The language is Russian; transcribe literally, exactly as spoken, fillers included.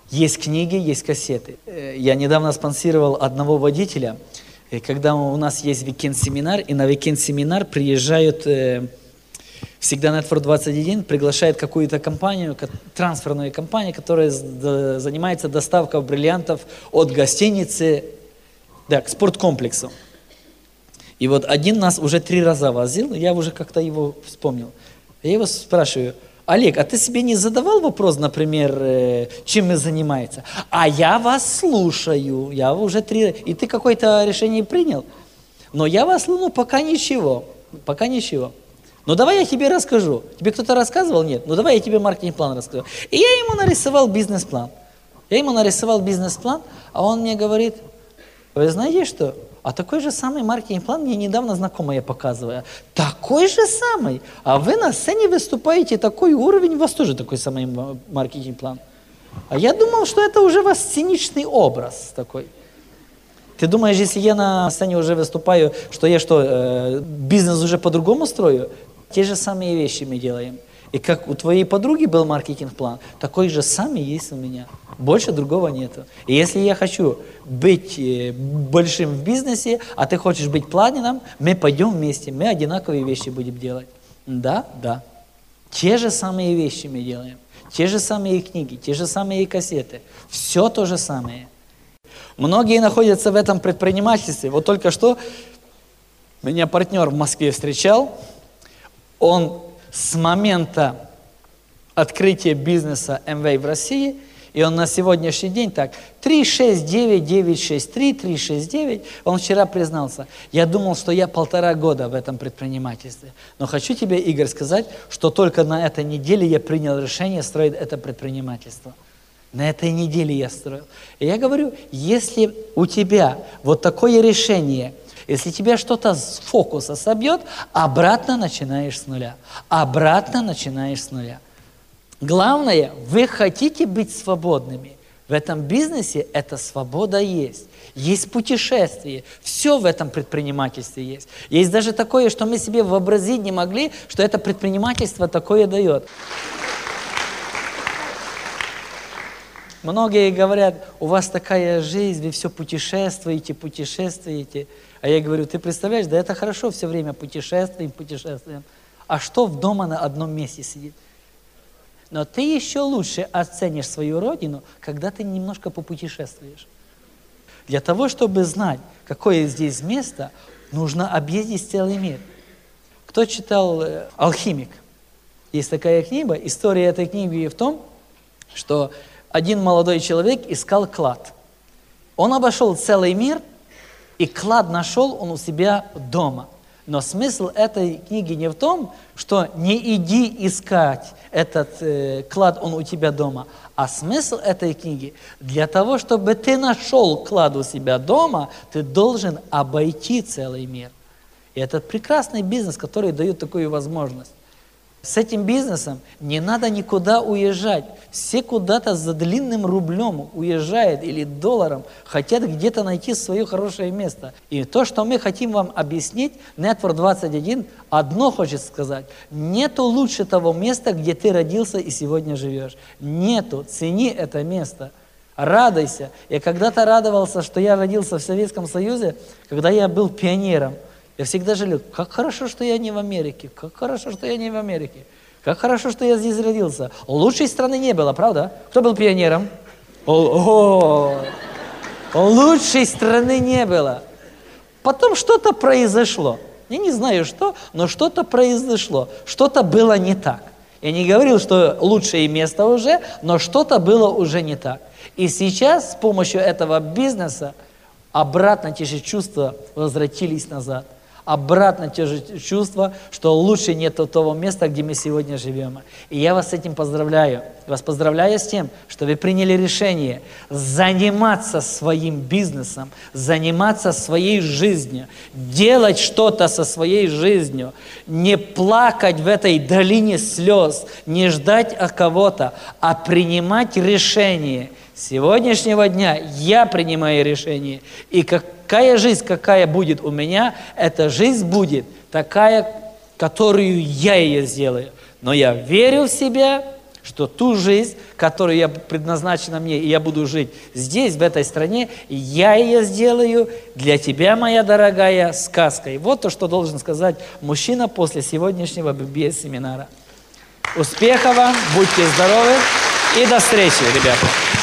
Есть книги, есть кассеты. Я недавно спонсировал одного водителя, когда у нас есть уикенд-семинар, и на уикенд-семинар приезжают, всегда Network двадцать один приглашает какую-то компанию, трансферную компанию, которая занимается доставкой бриллиантов от гостиницы, да, к спорткомплексу. И вот один нас уже три раза возил, я уже как-то его вспомнил. Я его спрашиваю: Олег, а ты себе не задавал вопрос, например, чем мы занимаемся? А я вас слушаю, я уже три... И ты какое-то решение принял? Но я вас, ну, пока ничего, пока ничего. Ну, давай я тебе расскажу. Тебе кто-то рассказывал? Нет. Ну, давай я тебе маркетинг-план расскажу. И я ему нарисовал бизнес-план. Я ему нарисовал бизнес-план, а он мне говорит: вы знаете что? А такой же самый маркетинг-план мне недавно знакомая показывала. Такой же самый. А вы на сцене выступаете, такой уровень, у вас тоже такой самый маркетинг-план. А я думал, что это уже у вас сценичный образ такой. Ты думаешь, если я на сцене уже выступаю, что я что, э, бизнес уже по-другому строю? Те же самые вещи мы делаем. И как у твоей подруги был маркетинг-план, такой же самый есть у меня. Больше другого нету. И если я хочу быть большим в бизнесе, а ты хочешь быть платином, мы пойдем вместе, мы одинаковые вещи будем делать. Да, да. Те же самые вещи мы делаем. Те же самые книги, те же самые кассеты. Все то же самое. Многие находятся в этом предпринимательстве. Вот только что меня партнер в Москве встречал. Он с момента открытия бизнеса Amway в России, и он на сегодняшний день так, три шесть девять девять шесть три, три шесть девять, он вчера признался: я думал, что я полтора года в этом предпринимательстве. Но хочу тебе, Игорь, сказать, что только на этой неделе я принял решение строить это предпринимательство. На этой неделе я строил. И я говорю, если у тебя вот такое решение, если тебя что-то с фокуса собьет, обратно начинаешь с нуля. Обратно начинаешь с нуля. Главное, вы хотите быть свободными. В этом бизнесе эта свобода есть. Есть путешествие. Все в этом предпринимательстве есть. Есть даже такое, что мы себе вообразить не могли, что это предпринимательство такое дает. Многие говорят, у вас такая жизнь, вы все путешествуете, путешествуете. А я говорю, ты представляешь, да это хорошо все время путешествуем, путешествуем. А что в дома на одном месте сидит? Но ты еще лучше оценишь свою родину, когда ты немножко попутешествуешь. Для того, чтобы знать, какое здесь место, нужно объездить целый мир. Кто читал э, «Алхимик»? Есть такая книга. История этой книги в том, что один молодой человек искал клад. Он обошел целый мир, и клад нашел он у себя дома. Но смысл этой книги не в том, что не иди искать этот э, клад, он у тебя дома. А смысл этой книги, для того, чтобы ты нашел клад у себя дома, ты должен обойти целый мир. И это прекрасный бизнес, который дает такую возможность. С этим бизнесом не надо никуда уезжать. Все куда-то за длинным рублем уезжают или долларом, хотят где-то найти свое хорошее место. И то, что мы хотим вам объяснить, Network двадцать один одно хочет сказать. Нету лучше того места, где ты родился и сегодня живешь. Нету. Цени это место. Радуйся. Я когда-то радовался, что я родился в Советском Союзе, когда я был пионером. Я всегда жалел, как хорошо, что я не в Америке, как хорошо, что я не в Америке, как хорошо, что я здесь родился. Лучшей страны не было, правда? Кто был пионером? О, о, лучшей страны не было. Потом что-то произошло. Я не знаю что, но что-то произошло. Что-то было не так. Я не говорил, что лучшее место уже, но что-то было уже не так. И сейчас с помощью этого бизнеса обратно те же чувства возвратились назад. Обратно те же чувства, что лучше нет того места, где мы сегодня живем. И я вас с этим поздравляю. Вас поздравляю с тем, что вы приняли решение заниматься своим бизнесом, заниматься своей жизнью, делать что-то со своей жизнью, не плакать в этой долине слез, не ждать от кого-то, а принимать решение. С сегодняшнего дня я принимаю решение, и какая жизнь, какая будет у меня, эта жизнь будет такая, которую я ее сделаю. Но я верю в себя, что ту жизнь, которую я предназначена мне, и я буду жить здесь, в этой стране, я ее сделаю для тебя, моя дорогая, сказкой. Вот то, что должен сказать мужчина после сегодняшнего би би эс семинара. Успехов вам, будьте здоровы и до встречи, ребята.